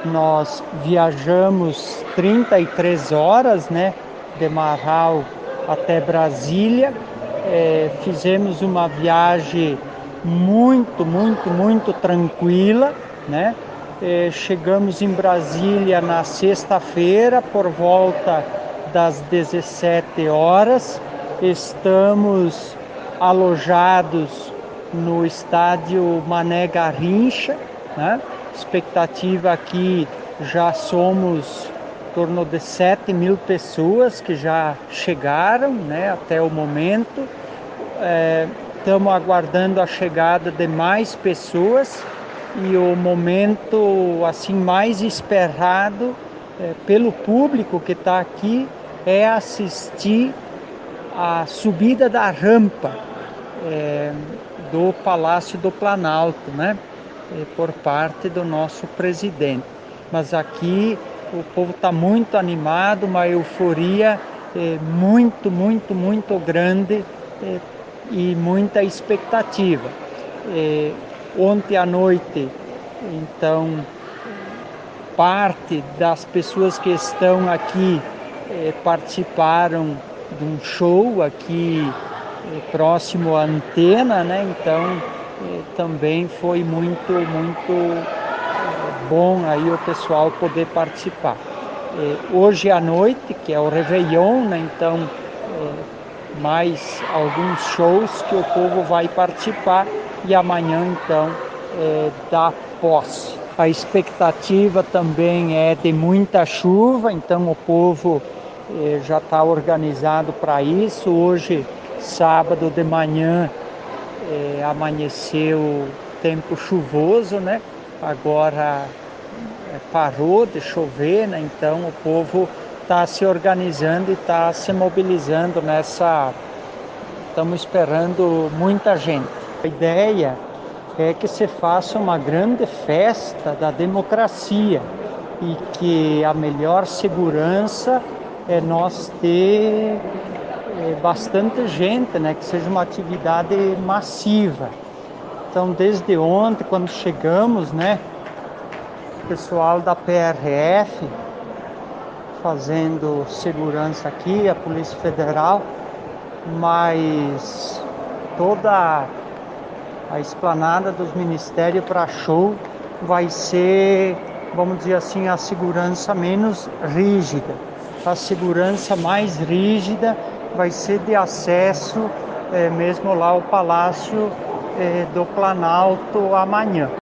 Nós viajamos 33 horas, né, de Marral até Brasília. Fizemos uma viagem muito tranquila, né? Chegamos em Brasília na sexta-feira por volta das 17 horas. Estamos alojados no estádio Mané Garrincha, né? Expectativa aqui, já somos em torno de 7.000 pessoas que já chegaram, né, até o momento. Estamos aguardando a chegada de mais pessoas e o momento assim mais esperado pelo público que está aqui é assistir a subida da rampa do Palácio do Planalto, né? Por parte do nosso presidente. Mas aqui o povo está muito animado, uma euforia muito grande e muita expectativa. Ontem à noite, então, parte das pessoas que estão aqui participaram de um show aqui próximo à antena, né? Então também foi muito bom aí o pessoal poder participar. Hoje à noite, que é o Réveillon, né? Então mais alguns shows que o povo vai participar e amanhã então da posse. A expectativa também é de muita chuva, então o povo já está organizado para isso. Hoje, sábado de manhã, amanheceu tempo chuvoso, né? Agora parou de chover, né? Então o povo está se organizando e está se mobilizando nessa. Estamos esperando muita gente. A ideia é que se faça uma grande festa da democracia e que a melhor segurança é nós ter bastante gente, né? Que seja uma atividade massiva. Então, desde ontem, quando chegamos, né? O pessoal da PRF fazendo segurança aqui, a Polícia Federal, mas toda a esplanada dos ministérios para show vai ser, vamos dizer assim, a segurança menos rígida. A segurança mais rígida vai ser de acesso mesmo lá ao Palácio do Planalto amanhã.